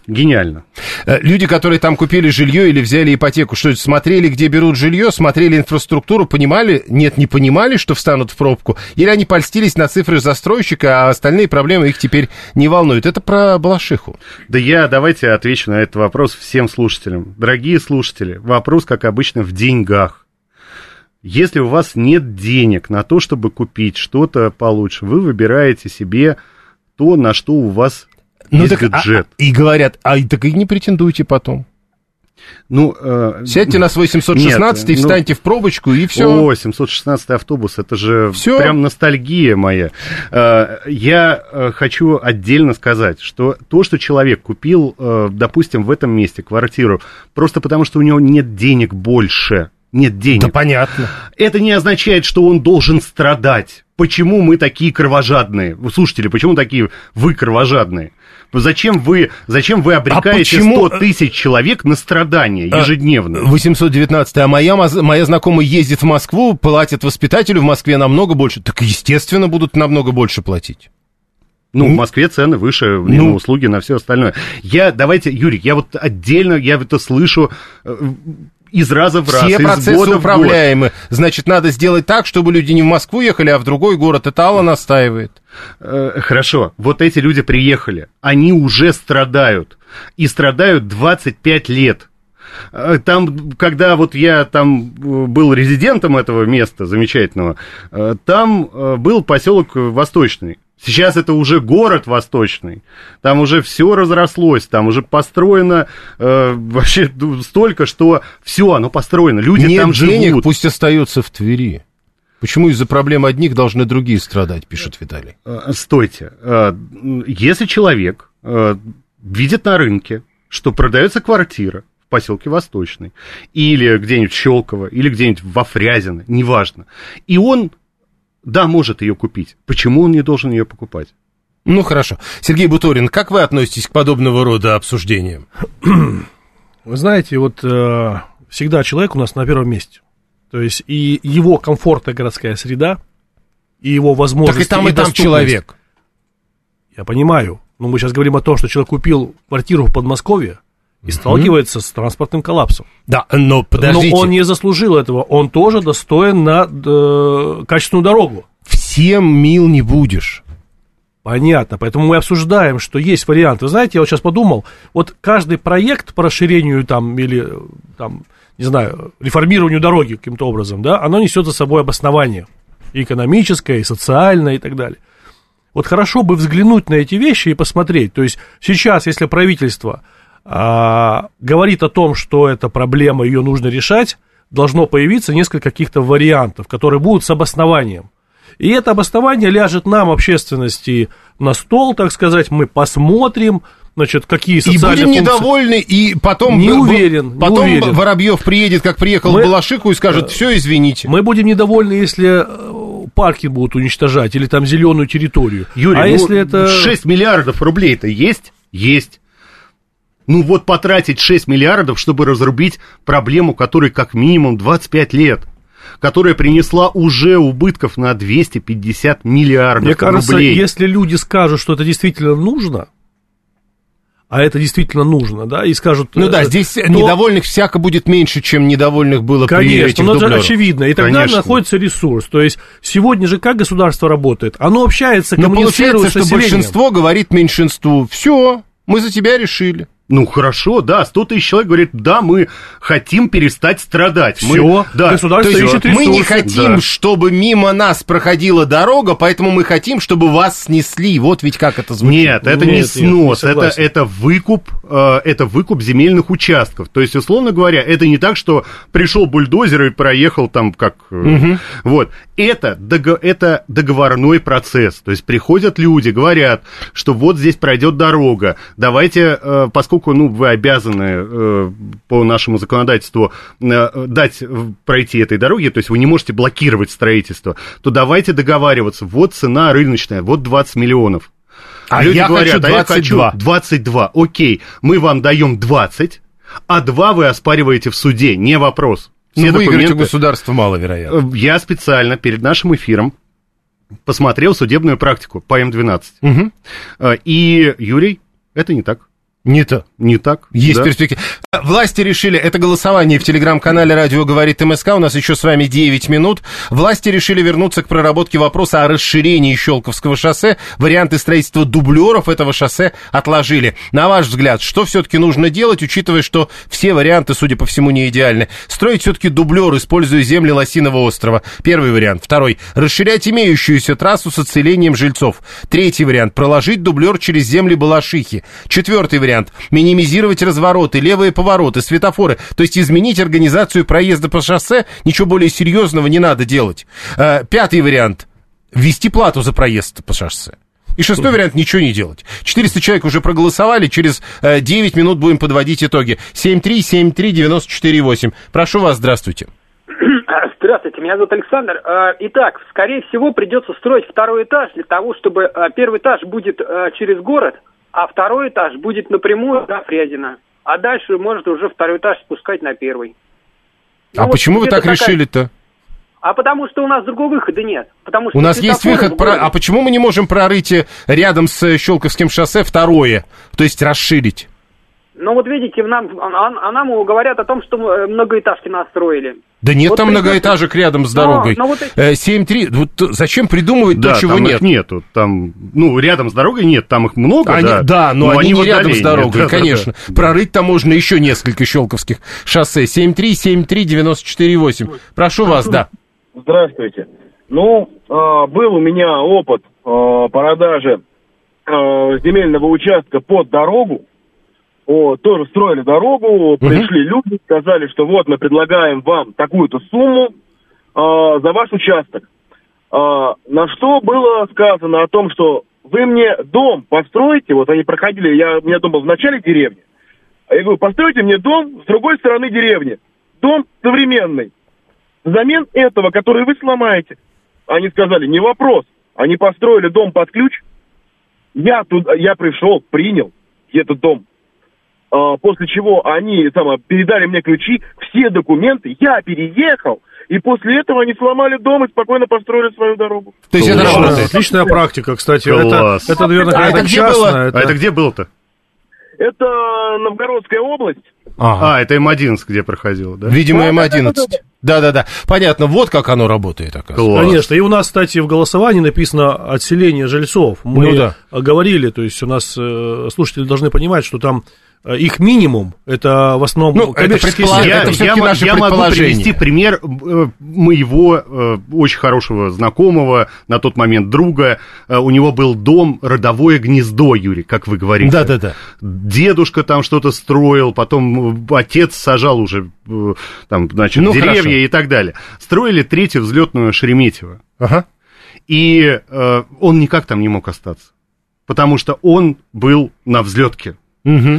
Гениально. Люди, которые там купили жилье или взяли ипотеку, что смотрели, где берут жилье, смотрели инфраструктуру, понимали, нет, не понимали, что встанут в пробку, или они польстились на цифры застройщика, а остальные проблемы их теперь не волнуют. Это про Балашиху. Да давайте отвечу на этот вопрос всем слушателям. Дорогие слушатели, вопрос, как обычно, в деньгах. Если у вас нет денег на то, чтобы купить что-то получше, вы выбираете себе то, на что у вас есть бюджет. И говорят, так и не претендуйте потом. Сядьте на свой 716 и встаньте в пробочку, и все. 716 автобус, это же прям ностальгия моя. Я хочу отдельно сказать, что то, что человек купил, допустим, в этом месте квартиру, просто потому, что у него нет денег больше, нет денег. Да понятно. Это не означает, что он должен страдать. Почему мы такие кровожадные? Слушатели, почему такие вы кровожадные? Зачем вы обрекаете 100 тысяч человек на страдания ежедневно? 819, а моя знакомая ездит в Москву, платит воспитателю в Москве намного больше. Так, естественно, будут намного больше платить. В Москве цены выше на услуги, на все остальное. Юрий, я это слышу из раза в раз, все из процессы года управляемы. Значит, надо сделать так, чтобы люди не в Москву ехали, а в другой город. Это Алла настаивает. Хорошо, вот эти люди приехали. Они уже страдают. И страдают 25 лет. Там, когда вот я там был резидентом этого места замечательного, там был поселок Восточный. Сейчас это уже город Восточный, там уже все разрослось, там уже построено вообще столько, что все, оно построено, люди нет там денег, живут. Пусть остаются в Твери. Почему из-за проблем одних должны другие страдать, пишет Виталий. Стойте, если человек видит на рынке, что продается квартира в поселке Восточный, или где-нибудь в Щелково, или где-нибудь во Фрязино, неважно, и он может ее купить. Почему он не должен ее покупать? Хорошо. Сергей Буторин, как вы относитесь к подобного рода обсуждениям? Вы знаете, всегда человек у нас на первом месте. То есть и его комфортная городская среда, и его возможности, так и там человек. Я понимаю. Но мы сейчас говорим о том, что человек купил квартиру в Подмосковье и сталкивается с транспортным коллапсом. Да, но подождите. Но он не заслужил этого. Он тоже достоин на качественную дорогу. Всем мил не будешь. Понятно. Поэтому мы обсуждаем, что есть варианты. Вы знаете, я сейчас подумал, каждый проект по расширению или реформированию дороги каким-то образом, оно несет за собой обоснование. И экономическое, и социальное, и так далее. Хорошо бы взглянуть на эти вещи и посмотреть. То есть сейчас, если правительство говорит о том, что это проблема, ее нужно решать, должно появиться несколько каких-то вариантов, которые будут с обоснованием. И это обоснование ляжет нам, общественности, на стол, так сказать, мы посмотрим, какие социальные функции. И будем недовольны, и потом... Не уверен. Воробьев приедет, как приехал в Балашиху, и скажет, все, извините. Мы будем недовольны, если парки будут уничтожать, или там зеленую территорию. Юрий, если это... 6 миллиардов рублей-то есть? Есть. Потратить 6 миллиардов, чтобы разрубить проблему, которой как минимум 25 лет, которая принесла уже убытков на 250 миллиардов рублей. Мне кажется, если люди скажут, что это действительно нужно, а это действительно нужно, и скажут... здесь недовольных всяко будет меньше, чем недовольных было при этих дублерах. Конечно, это очевидно, и тогда находится ресурс. То есть сегодня же как государство работает? Оно общается, коммуницирует с населением. Что большинство говорит меньшинству, все, мы за тебя решили. Хорошо, 100 тысяч человек говорит, мы хотим перестать страдать. Все, государство ищет ресурсы. Мы не хотим, чтобы мимо нас проходила дорога, поэтому мы хотим, чтобы вас снесли. Вот ведь как это звучит. Нет, это не снос, это выкуп земельных участков. То есть, условно говоря, это не так, что пришел бульдозер и проехал там как... Вот. Это договорной процесс. То есть, приходят люди, говорят, что вот здесь пройдет дорога, давайте, поскольку вы обязаны по нашему законодательству дать пройти этой дороге, то есть вы не можете блокировать строительство, то давайте договариваться, вот цена рыночная, вот 20 миллионов. А люди говорят, я хочу 22, окей, мы вам даем 20, а 2 вы оспариваете в суде, не вопрос. Все выиграть у государства маловероятно. Я специально перед нашим эфиром посмотрел судебную практику по М12. И, Юрий, это не так. Не так. Есть да? перспектива. Власти решили, это голосование в телеграм-канале «Радио говорит МСК», у нас еще с вами 9 минут. Власти решили вернуться к проработке вопроса о расширении Щелковского шоссе. Варианты строительства дублеров этого шоссе отложили. На ваш взгляд, что все-таки нужно делать, учитывая, что все варианты, судя по всему, не идеальны? Строить все-таки дублер, используя земли Лосиного острова. Первый вариант. Второй. Расширять имеющуюся трассу с отселением жильцов. Третий вариант. Проложить дублер через земли Балашихи. Четвертый вариант. Минимизировать развороты, левые повороты, светофоры, то есть изменить организацию проезда по шоссе, ничего более серьезного не надо делать. Пятый вариант – ввести плату за проезд по шоссе. И шестой вариант – ничего не делать. 400 человек уже проголосовали, через 9 минут будем подводить итоги. 7373948. Прошу вас, здравствуйте. Здравствуйте, меня зовут Александр. Итак, скорее всего, придется строить второй этаж для того, чтобы первый этаж будет через город, а второй этаж будет напрямую до Фрязино. А дальше может уже второй этаж спускать на первый. А почему вы так решили-то? А потому что у нас другого выхода нет. Потому что у нас есть выход. А почему мы не можем прорыть рядом с Щелковским шоссе второе? То есть расширить? Ну вот видите, нам говорят о том, что многоэтажки настроили. Да нет вот там многоэтажек рядом с дорогой. 7-3. Вот зачем придумывать то, чего нет? Нету. Там, рядом с дорогой нет, там их много, но они не рядом с дорогой, нет, конечно. Да. Прорыть там можно еще несколько щелковских шоссе. 7373948. Прошу вас, да. Здравствуйте. Был у меня опыт продажи земельного участка под дорогу. Тоже строили дорогу, пришли люди, сказали, что вот мы предлагаем вам такую-то сумму за ваш участок. На что было сказано о том, что вы мне дом построите, вот они проходили, у меня дом был в начале деревни, я говорю, постройте мне дом с другой стороны деревни, дом современный, взамен этого, который вы сломаете. Они сказали, не вопрос, они построили дом под ключ, я пришел, принял этот дом. После чего они передали мне ключи, все документы, я переехал, и после этого они сломали дом и спокойно построили свою дорогу. То есть это работает. Отличная практика, кстати. Это наверное, какая-то частная. А это где было-то? Это Новгородская область. Это М11, где проходило, да? Видимо, М11. Да. Понятно, вот как оно работает, оказывается. Конечно, и у нас, кстати, в голосовании написано отселение жильцов. Мы говорили, то есть у нас слушатели должны понимать, что там их минимум, это в основном коммерческие сети. Я могу привести пример моего очень хорошего знакомого, на тот момент друга. У него был дом, родовое гнездо, Юрий, как вы говорите. Да. Дедушка там что-то строил, потом отец сажал уже деревья хорошо. И так далее. Строили третью взлетную Шереметьево. Ага. И он никак там не мог остаться, потому что он был на взлетке. Угу.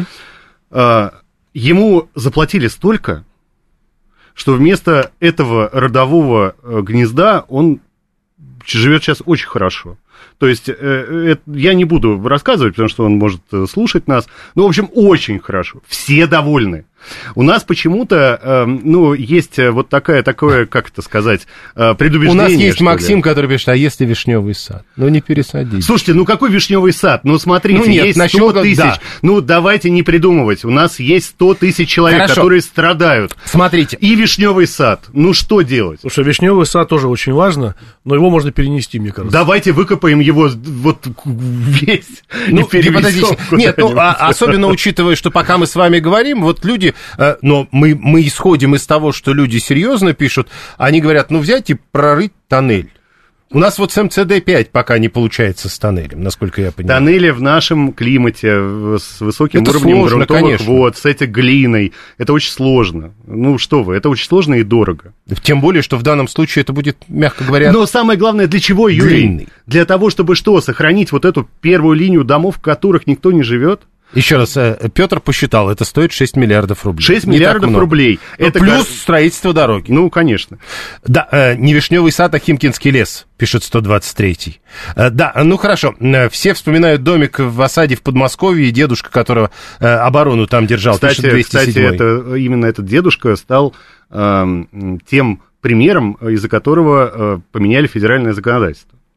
Ему заплатили столько, что вместо этого родового гнезда он живет сейчас очень хорошо. То есть я не буду рассказывать, потому что он может слушать нас. В общем, очень хорошо. Все довольны. У нас почему-то, есть вот такое, как это сказать, предубеждение. У нас есть Максим, который пишет, а если вишневый сад? Не пересадить. Слушайте, какой вишневый сад? Смотрите, есть 100 тысяч. Да. Давайте не придумывать. У нас есть 100 тысяч человек, которые страдают. Смотрите. И вишневый сад. Что делать? Слушай, вишневый сад тоже очень важно, но его можно перенести, мне кажется. Давайте выкопаем его весь. Нет, особенно учитывая, что пока мы с вами говорим, вот люди... Но мы исходим из того, что люди серьезно пишут. Они говорят, взять и прорыть тоннель. У нас вот с МЦД-5 пока не получается с тоннелем, насколько я понимаю. Тоннели в нашем климате с высоким уровнем грунтовых вод, с этой глиной, это очень сложно. Это очень сложно и дорого. Тем более, что в данном случае это будет, мягко говоря, но самое главное, для чего, Юрий? Длинный. Для того, чтобы сохранить вот эту первую линию домов, в которых никто не живет? Еще раз, Петр посчитал, это стоит 6 миллиардов рублей. 6 миллиардов рублей. Это плюс строительство дороги. Конечно. Да, не Вишневый сад, а Химкинский лес, пишет 123-й. Да, хорошо. Все вспоминают домик в осаде в Подмосковье, и дедушка, которого оборону там держал, пишет 207-й. Кстати, именно этот дедушка стал тем примером, из-за которого поменяли федеральное законодательство.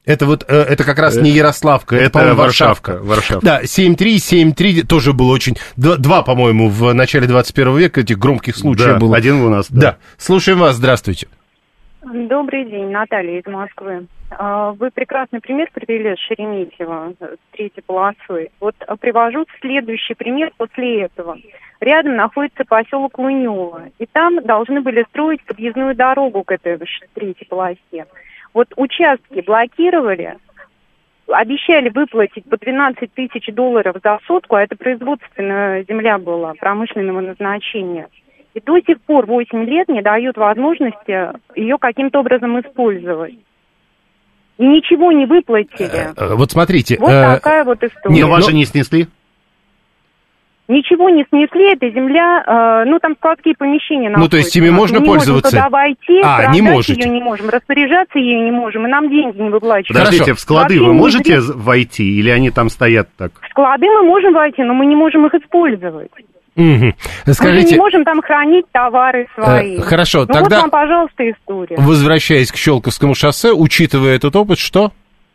Это вот, это как раз не Ярославка, это, по-моему, Варшавка. Да, 7-3, тоже было очень... Два, по-моему, в начале 21 века этих громких случаев было. Один у нас, да. Слушаем вас, здравствуйте. Добрый день, Наталья из Москвы. Вы прекрасный пример привели с Шереметьево, с третьей полосой. Вот привожу следующий пример после этого. Рядом находится поселок Лунёво, и там должны были строить подъездную дорогу к этой третьей полосе. Вот участки блокировали, обещали выплатить по $12 тысяч за сотку, а это производственная земля была, промышленного назначения. И до сих пор 8 лет не дают возможности ее каким-то образом использовать. И ничего не выплатили. Вот смотрите. Вот такая вот история. Но вас же не снесли? Ничего не снесли, эта земля, там складские помещения находятся. Ну, то есть ими можно пользоваться? Мы не можем туда войти, не продать можете. ее не можем, распоряжаться ею не можем, и нам деньги не выплачивают. Подождите, в склады вы можете войти, или они там стоят так? В склады мы можем войти, но мы не можем их использовать. Угу. Скажите, мы не можем там хранить товары свои. Хорошо, тогда... вот вам, пожалуйста, история. Возвращаясь к Щелковскому шоссе, учитывая этот опыт, что?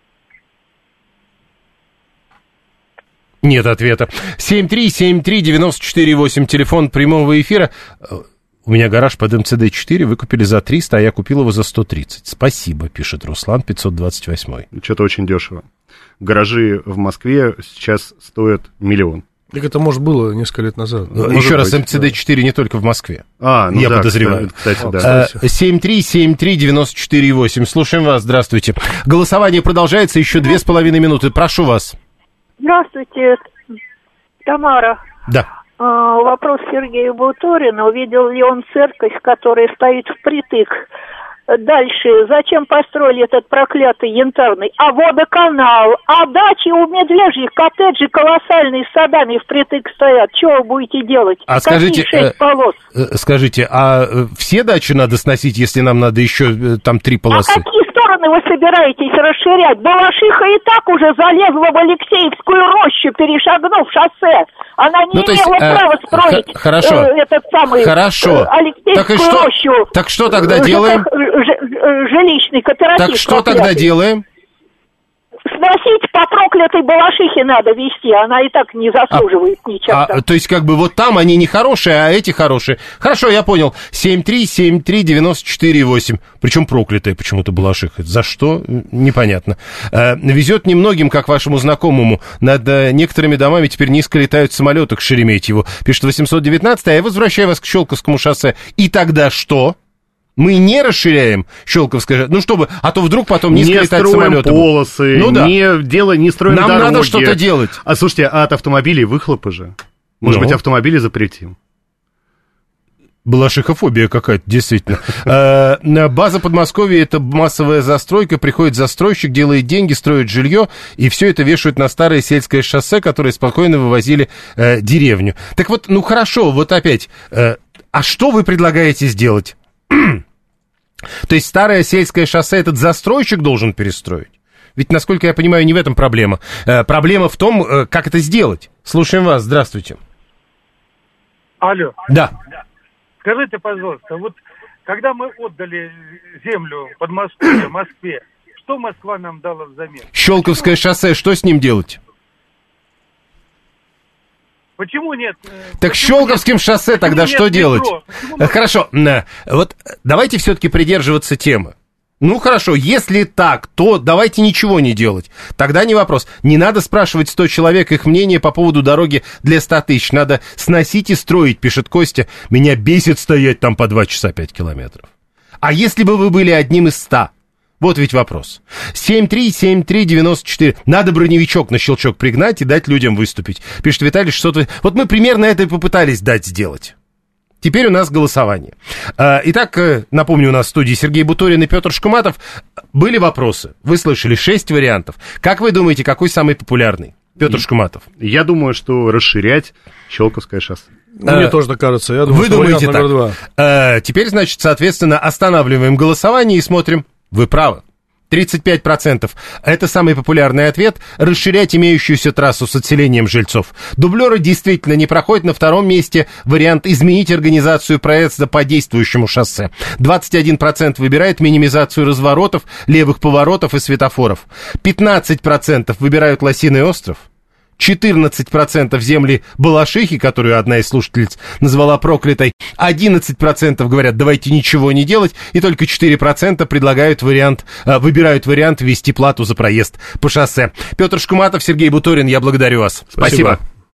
Нет ответа. 7373948, телефон прямого эфира. У меня гараж под МЦД-4 выкупили за 300, а я купил его за 130. Спасибо, пишет Руслан, 528. Что-то очень дешево. Гаражи в Москве сейчас стоят $1 миллион. Так это, может, было несколько лет назад. Еще раз, МЦД-4 не только в Москве. Я подозреваю. Кстати, да. 7373948. Слушаем вас, здравствуйте. Голосование продолжается, еще 2,5 минуты. Прошу вас. Здравствуйте, Тамара. Да. Вопрос Сергею Буторину. Видел ли он церковь, которая стоит впритык? Дальше, зачем построили этот проклятый янтарный? А водоканал, а дачи у медвежьих, коттеджи колоссальные с садами впритык стоят. Чего вы будете делать? А скажите, 6 полос? Скажите, а все дачи надо сносить, если нам надо еще там 3 полосы? А какие стороны вы собираетесь расширять? Балашиха и так уже залезла в Алексеевскую рощу, перешагнув шоссе. Она не имела права строить этот самый Алексеевскую рощу. Так что тогда делаем? Жилищный кооператив. Так что тогда делаем? Сносить по проклятой Балашихе надо вести, она и так не заслуживает ничего. То есть как бы вот там они не хорошие, а эти хорошие. Хорошо, я понял. 7373948. Причем проклятая почему-то Балашиха. За что? Непонятно. Везет немногим, как вашему знакомому. Над некоторыми домами теперь низко летают самолеты к Шереметьеву. Пишет 819, а я возвращаю вас к Щелковскому шоссе. И тогда что? Мы не расширяем Щелковское, чтобы, а то вдруг потом низко летать самолеты. Не строим полосы, не строим Нам дороги. Надо что-то делать. А слушайте, от автомобилей выхлопы же. Может быть, автомобили запретим? Балашихофобия какая-то, действительно. База Подмосковья — это массовая застройка. Приходит застройщик, делает деньги, строит жилье, и все это вешают на старое сельское шоссе, которое спокойно вывозили деревню. Так вот, хорошо, вот опять. А что вы предлагаете сделать? То есть старое сельское шоссе этот застройщик должен перестроить? Ведь, насколько я понимаю, не в этом проблема. Проблема в том, как это сделать. Слушаем вас, здравствуйте. Алло. Да. Скажите, пожалуйста, вот когда мы отдали землю под Москве, что Москва нам дала взамен? Щелковское шоссе, что с ним делать? Почему нет? Так Щелковским шоссе тогда что делать? Хорошо, вот давайте все-таки придерживаться темы. Хорошо, если так, то давайте ничего не делать. Тогда не вопрос. Не надо спрашивать 100 человек их мнение по поводу дороги для 100 тысяч. Надо сносить и строить, пишет Костя. Меня бесит стоять там по 2 часа 5 километров. А если бы вы были одним из 100? Вот ведь вопрос. 7373948. Надо броневичок на щелчок пригнать и дать людям выступить. Пишет Виталий, 600... Вот мы примерно это и попытались дать сделать. Теперь у нас голосование. Итак, напомню, у нас в студии Сергей Буторин и Петр Шкуматов. Были вопросы. Вы слышали 6 вариантов. Как вы думаете, какой самый популярный? Петр Шкуматов. Я думаю, что расширять Щелковское шоссе. Мне тоже так кажется. Я думаю, вы думаете так. Теперь, значит, соответственно, останавливаем голосование и смотрим. Вы правы. 35%. Это самый популярный ответ. Расширять имеющуюся трассу с отселением жильцов. Дублеры действительно не проходят. На втором месте вариант изменить организацию проезда по действующему шоссе. 21% выбирает минимизацию разворотов, левых поворотов и светофоров. 15% выбирают Лосиный остров. 14% земли Балашихи, которую одна из слушательниц назвала проклятой, 11% говорят, давайте ничего не делать, и только 4% выбирают вариант ввести плату за проезд по шоссе. Петр Шкуматов, Сергей Буторин, я благодарю вас. Спасибо.